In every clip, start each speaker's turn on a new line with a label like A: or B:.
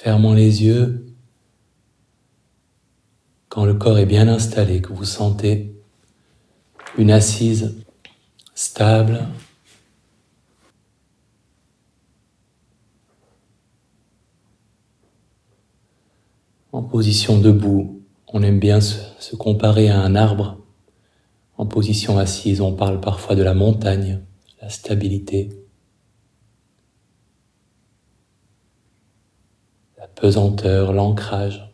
A: fermant les yeux, quand le corps est bien installé, que vous sentez une assise stable, en position debout. On aime bien se comparer à un arbre. En position assise, on parle parfois de la montagne, la stabilité, la pesanteur, l'ancrage.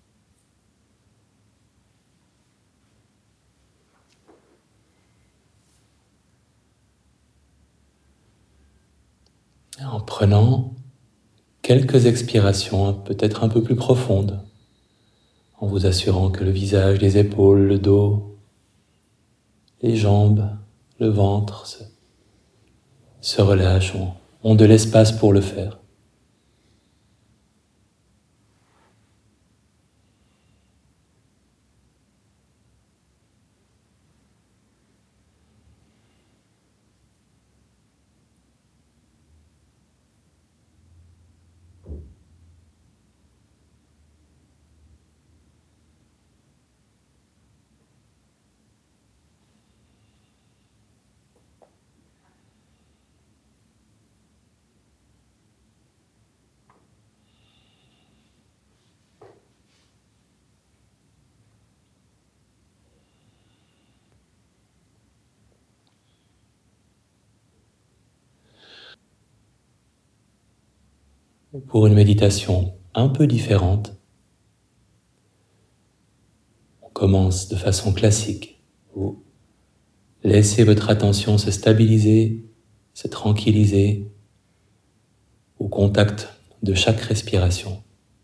A: En prenant quelques expirations, peut-être un peu plus profondes, en vous assurant que le visage, les épaules, le dos, les jambes, le ventre se relâchent, ont de l'espace pour le faire. Pour une méditation un peu différente, on commence de façon classique. Vous laissez votre attention se stabiliser, se tranquilliser au contact de chaque respiration.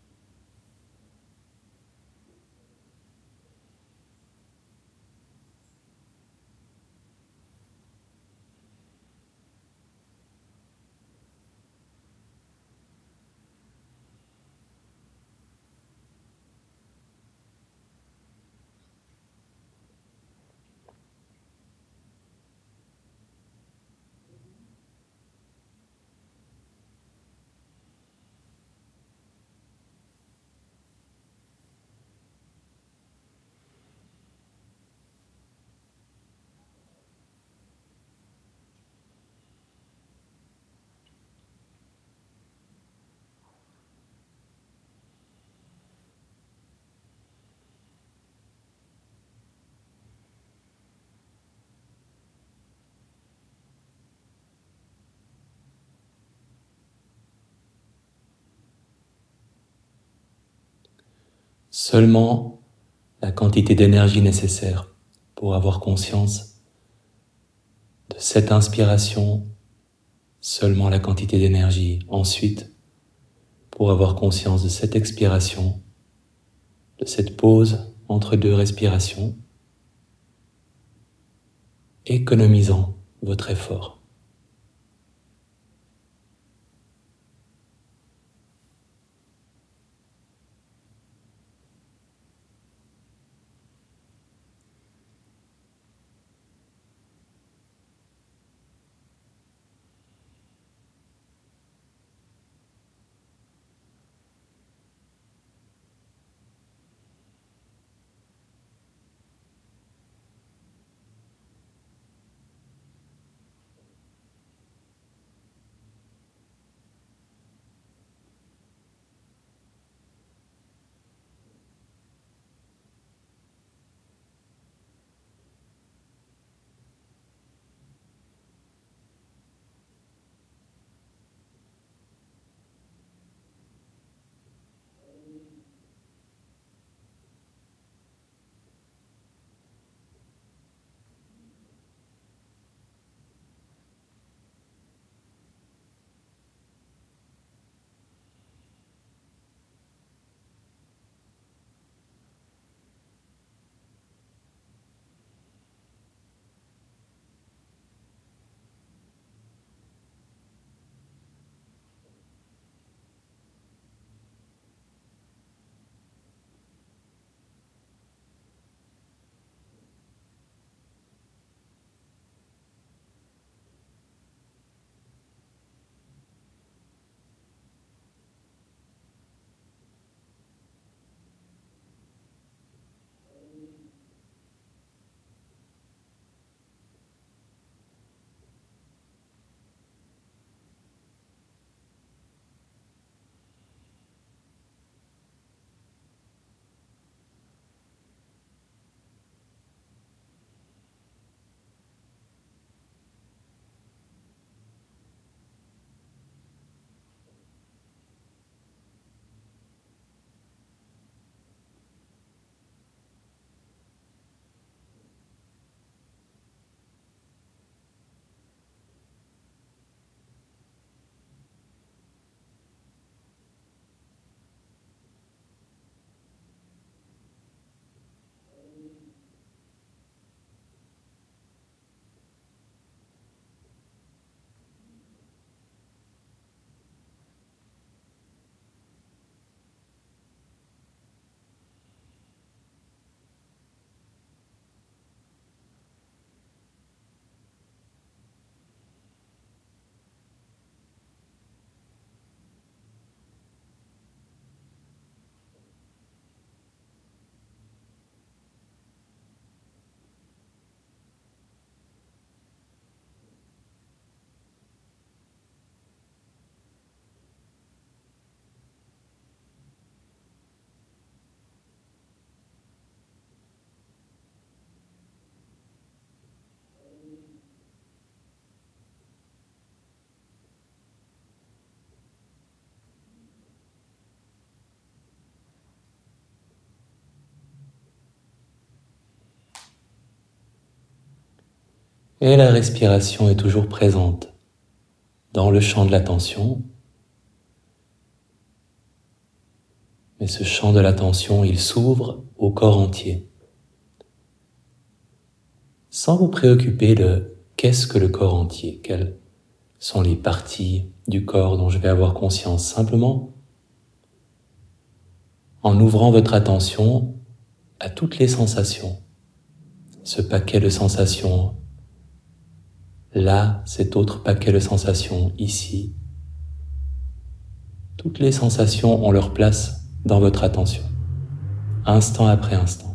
A: Seulement la quantité d'énergie nécessaire pour avoir conscience de cette inspiration, seulement la quantité d'énergie. Ensuite, pour avoir conscience de cette expiration, de cette pause entre deux respirations, économisant votre effort. Et la respiration est toujours présente dans le champ de l'attention. Mais ce champ de l'attention, il s'ouvre au corps entier. Sans vous préoccuper de qu'est-ce que le corps entier, quelles sont les parties du corps dont je vais avoir conscience. Simplement, en ouvrant votre attention à toutes les sensations, ce paquet de sensations là, cet autre paquet de sensations ici. Toutes les sensations ont leur place dans votre attention, instant après instant.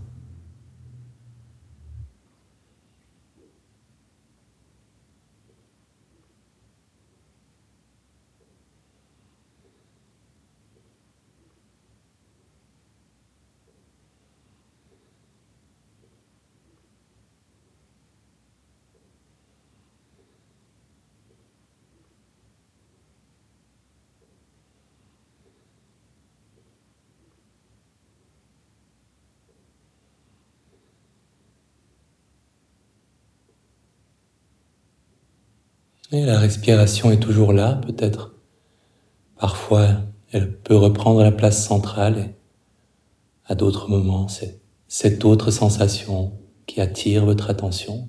A: Et la respiration est toujours là, peut-être. Parfois, elle peut reprendre la place centrale et à d'autres moments, c'est cette autre sensation qui attire votre attention.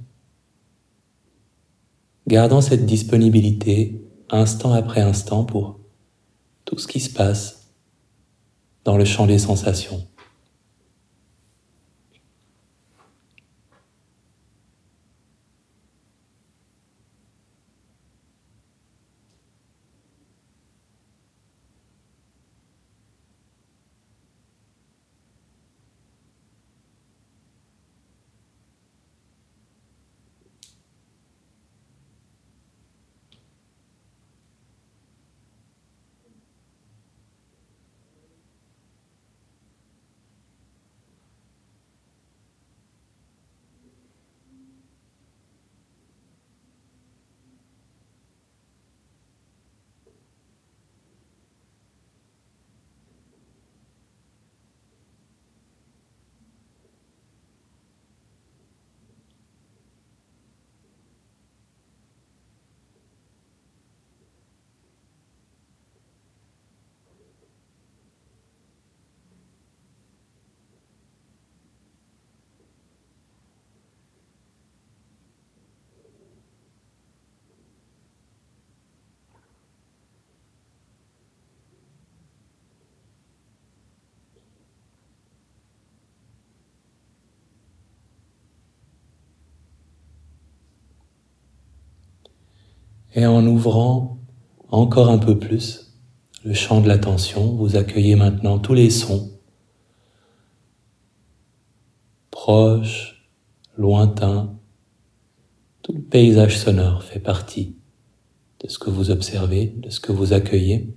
A: Gardant cette disponibilité instant après instant pour tout ce qui se passe dans le champ des sensations. Et en ouvrant encore un peu plus le champ de l'attention, vous accueillez maintenant tous les sons, proches, lointains. Tout le paysage sonore fait partie de ce que vous observez, de ce que vous accueillez.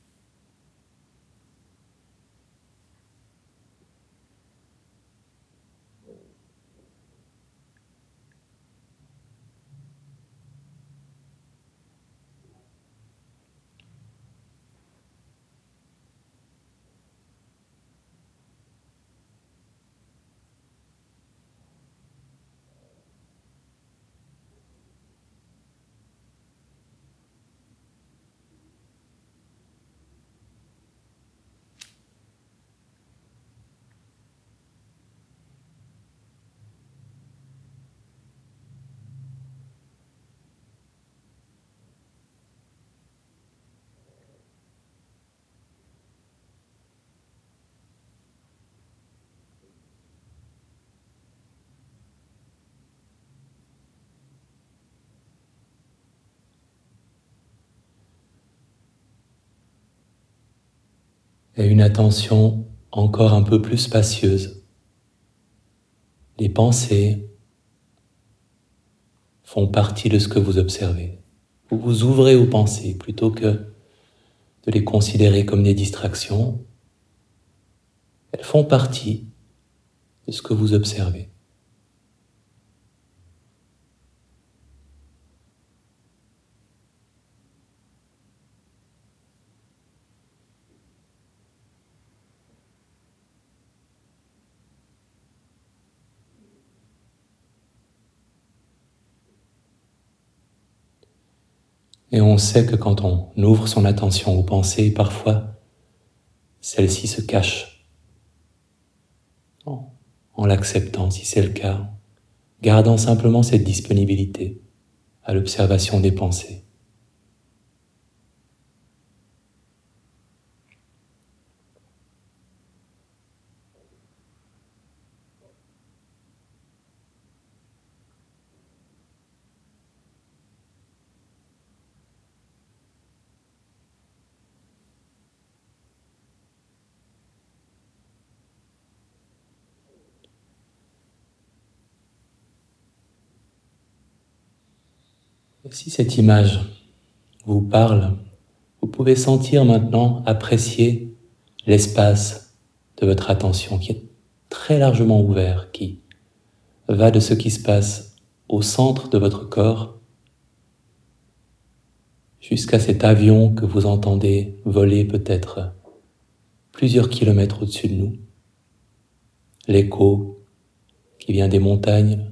A: Et une attention encore un peu plus spacieuse. Les pensées font partie de ce que vous observez. Vous vous ouvrez aux pensées plutôt que de les considérer comme des distractions. Elles font partie de ce que vous observez. Et on sait que quand on ouvre son attention aux pensées, parfois, celles-ci se cachent. En l'acceptant, si c'est le cas, gardant simplement cette disponibilité à l'observation des pensées. Et si cette image vous parle, vous pouvez sentir maintenant, apprécier l'espace de votre attention qui est très largement ouvert, qui va de ce qui se passe au centre de votre corps jusqu'à cet avion que vous entendez voler peut-être plusieurs kilomètres au-dessus de nous, l'écho qui vient des montagnes,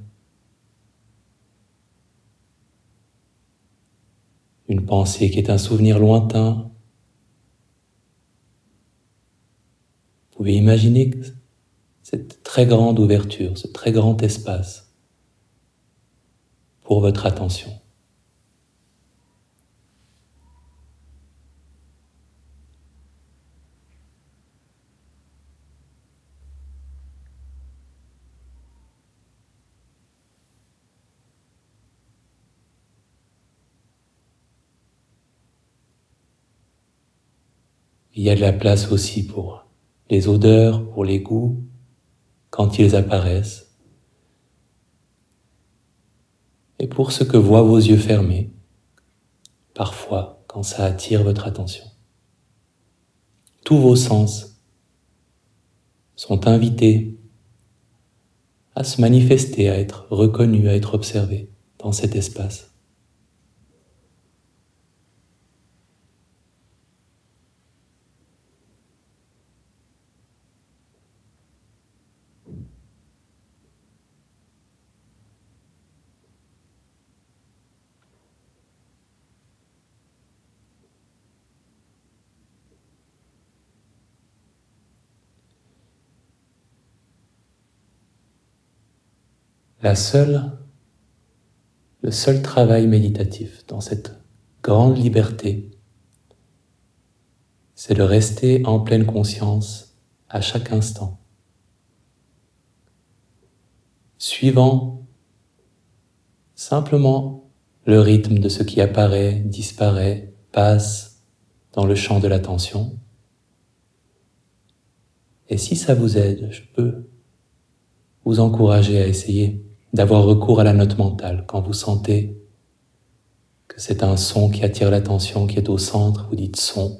A: une pensée qui est un souvenir lointain. Vous pouvez imaginer cette très grande ouverture, ce très grand espace pour votre attention. Il y a de la place aussi pour les odeurs, pour les goûts, quand ils apparaissent, et pour ce que voient vos yeux fermés, parfois quand ça attire votre attention. Tous vos sens sont invités à se manifester, à être reconnus, à être observés dans cet espace. Le seul travail méditatif dans cette grande liberté, c'est de rester en pleine conscience à chaque instant, suivant simplement le rythme de ce qui apparaît, disparaît, passe dans le champ de l'attention. Et si ça vous aide, je peux vous encourager à essayer d'avoir recours à la note mentale. Quand vous sentez que c'est un son qui attire l'attention, qui est au centre, vous dites son,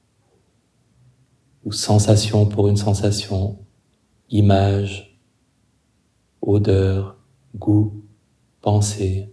A: ou sensation pour une sensation, image, odeur, goût, pensée.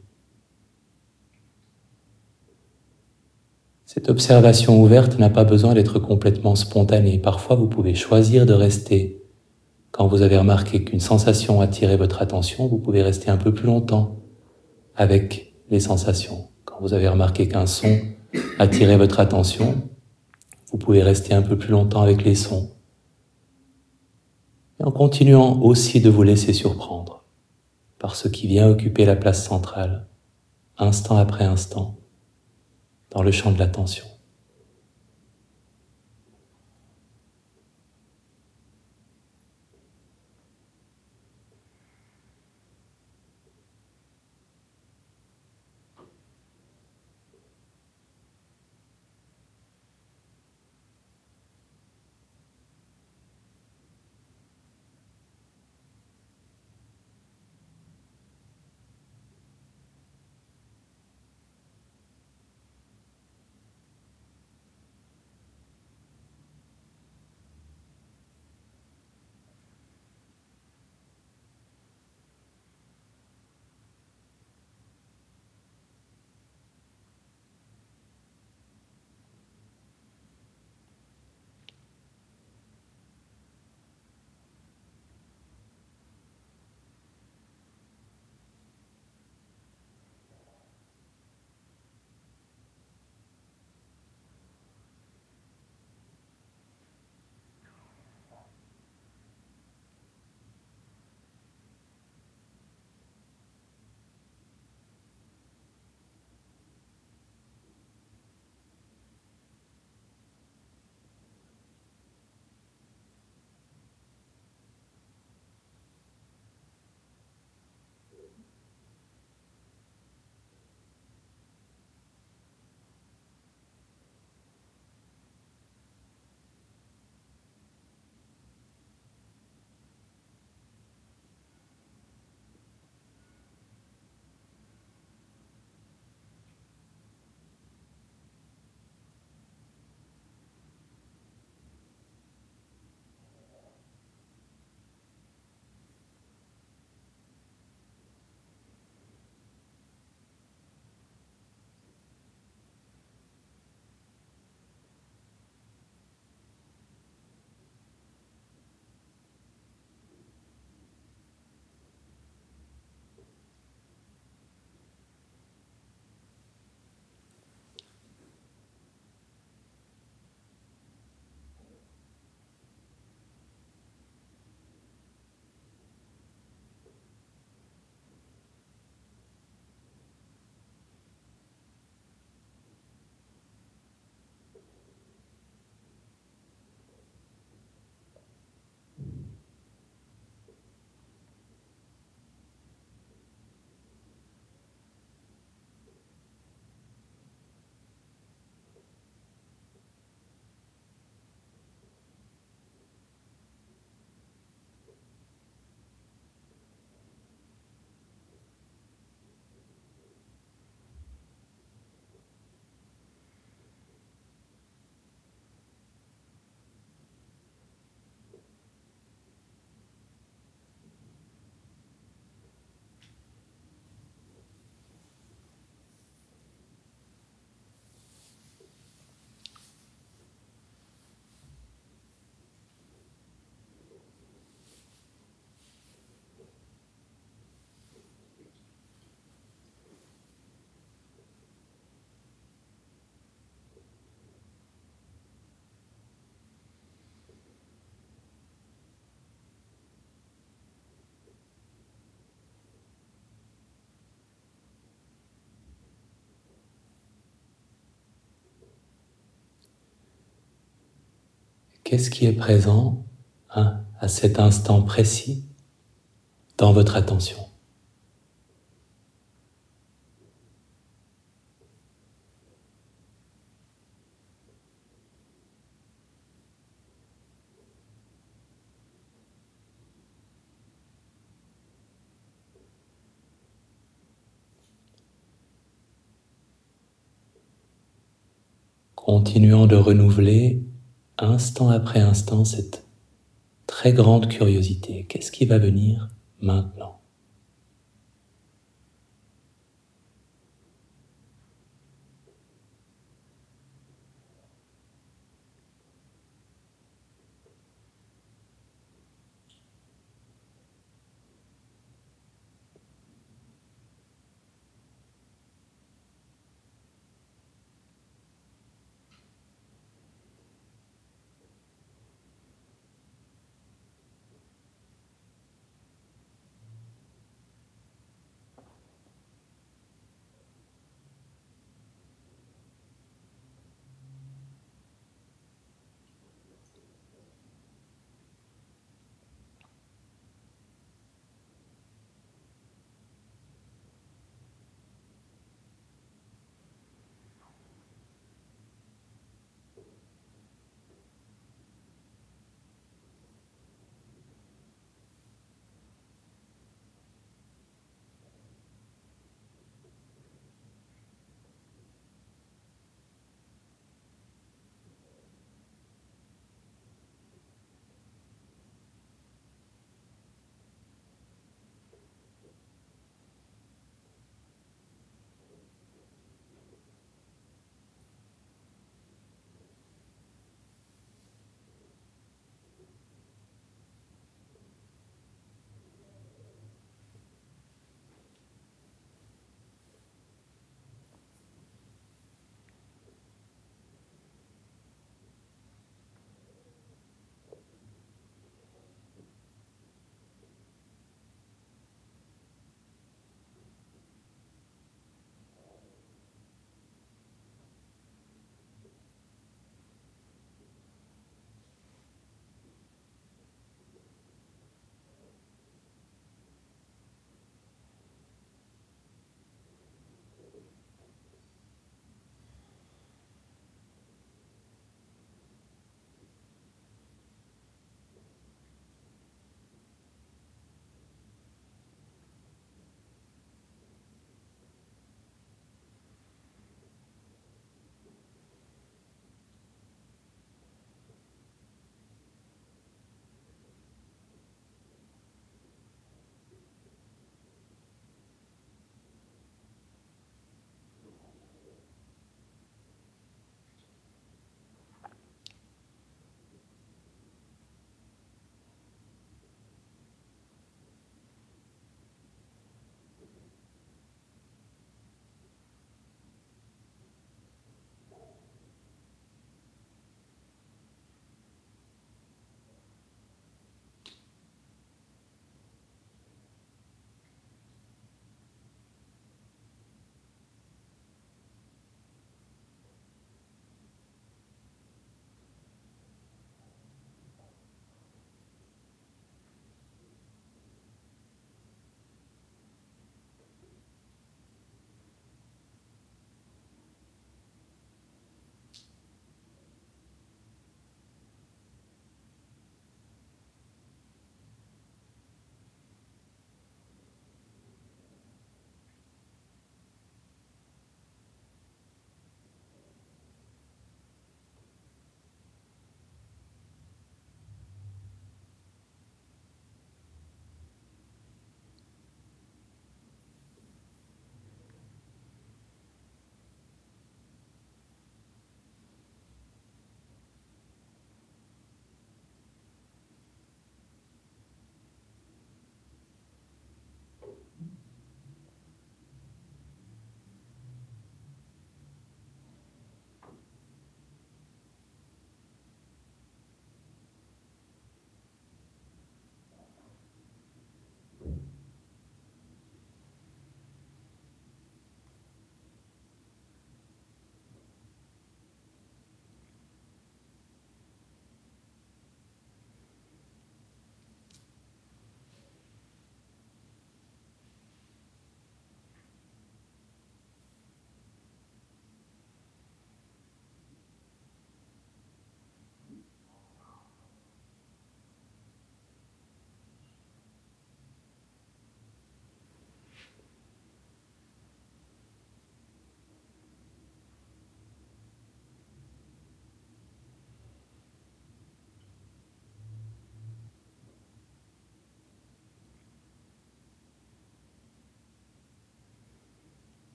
A: Cette observation ouverte n'a pas besoin d'être complètement spontanée. Parfois, vous pouvez choisir de rester. Quand vous avez remarqué qu'une sensation attirait votre attention, vous pouvez rester un peu plus longtemps avec les sensations. Quand vous avez remarqué qu'un son attirait votre attention, vous pouvez rester un peu plus longtemps avec les sons. Et en continuant aussi de vous laisser surprendre par ce qui vient occuper la place centrale, instant après instant, dans le champ de l'attention. Qu'est-ce qui est présent à cet instant précis dans votre attention? Continuant de renouveler instant après instant cette très grande curiosité. Qu'est-ce qui va venir maintenant?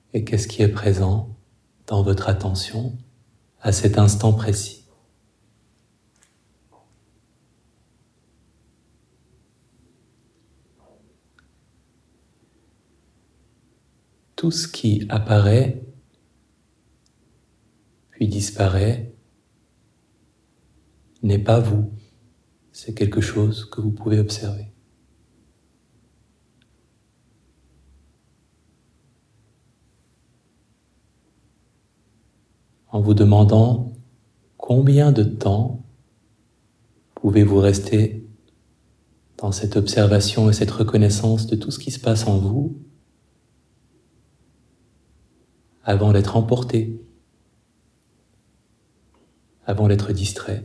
A: et qu'est-ce qui est présent dans votre attention à cet instant précis. Tout ce qui apparaît puis disparaît n'est pas vous, c'est quelque chose que vous pouvez observer. En vous demandant combien de temps pouvez-vous rester dans cette observation et cette reconnaissance de tout ce qui se passe en vous avant d'être emporté, avant d'être distrait,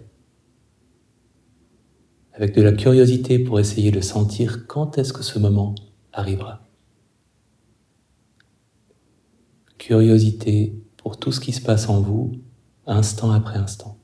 A: avec de la curiosité pour essayer de sentir quand est-ce que ce moment arrivera. Curiosité pour tout ce qui se passe en vous, instant après instant.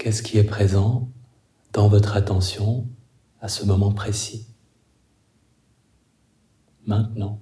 A: Qu'est-ce qui est présent dans votre attention à ce moment précis, maintenant?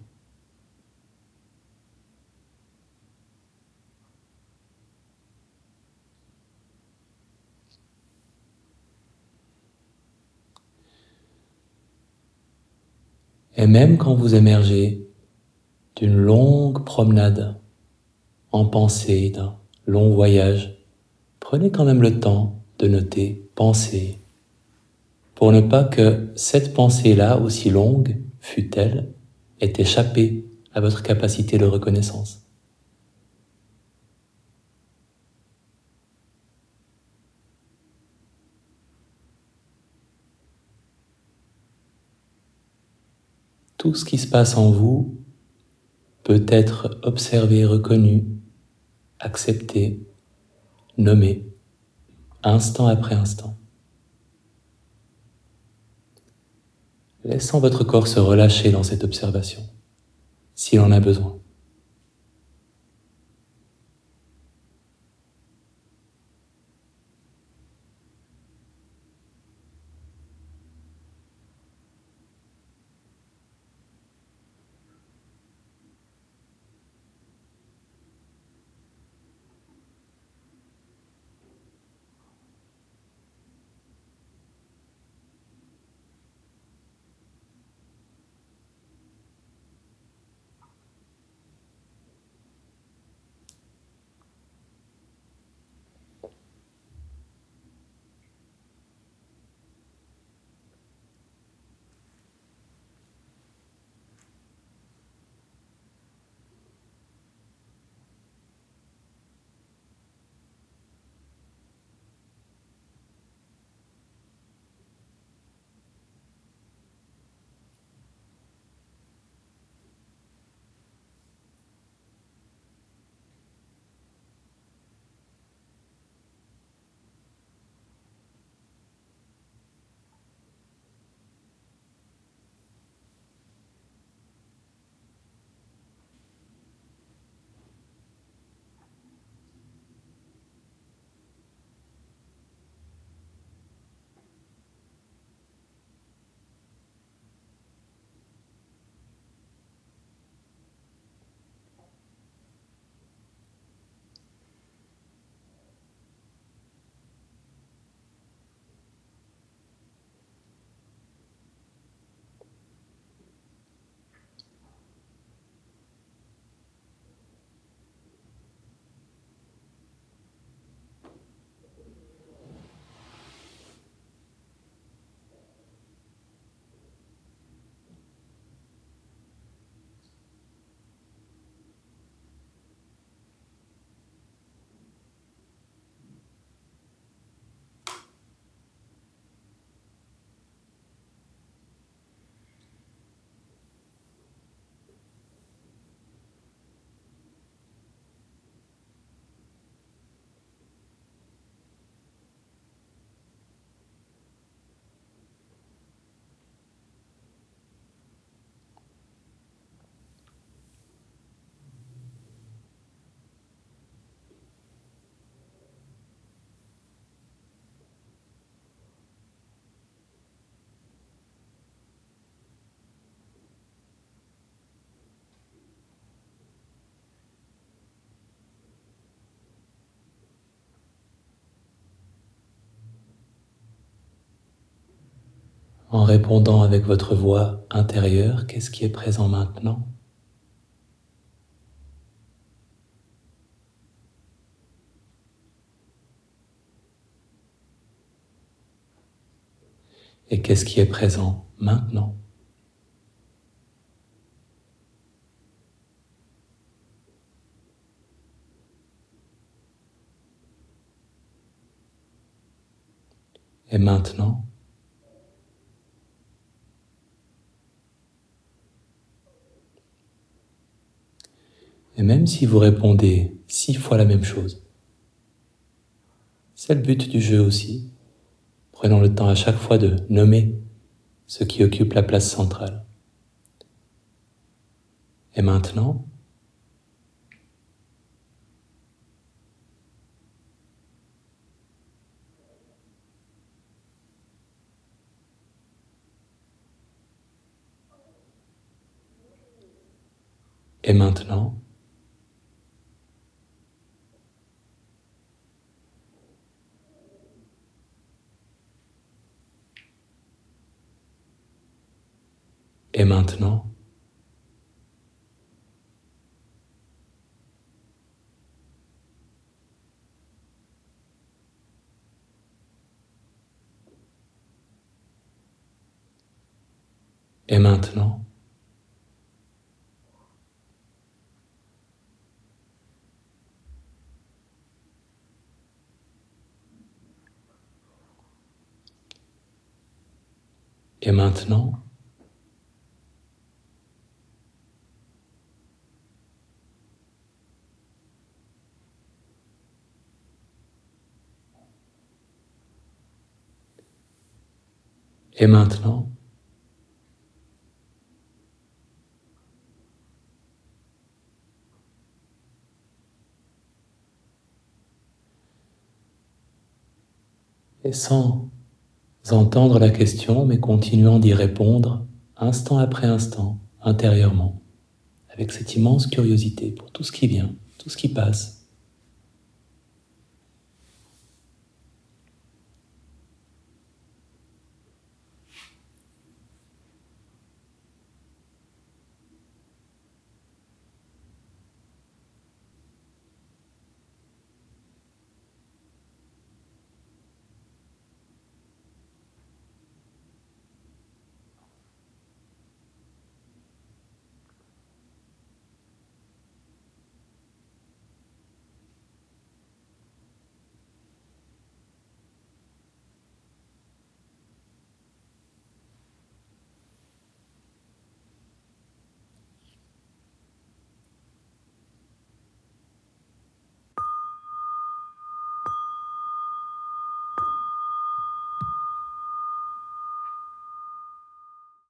A: Et même quand vous émergez d'une longue promenade en pensée, d'un long voyage, prenez quand même le temps de noter pensée, pour ne pas que cette pensée-là, aussi longue fût-elle, ait échappé à votre capacité de reconnaissance. Tout ce qui se passe en vous peut être observé, reconnu, accepté, nommé, instant après instant. Laissant votre corps se relâcher dans cette observation, s'il en a besoin. En répondant avec votre voix intérieure, qu'est-ce qui est présent maintenant? Et qu'est-ce qui est présent maintenant? Et maintenant? Et même si vous répondez 6 fois la même chose, c'est le but du jeu aussi. Prenons le temps à chaque fois de nommer ce qui occupe la place centrale. Et maintenant, Et maintenant, et maintenant, et maintenant, et maintenant, et maintenant, et sans entendre la question, mais continuant d'y répondre instant après instant, intérieurement, avec cette immense curiosité pour tout ce qui vient, tout ce qui passe.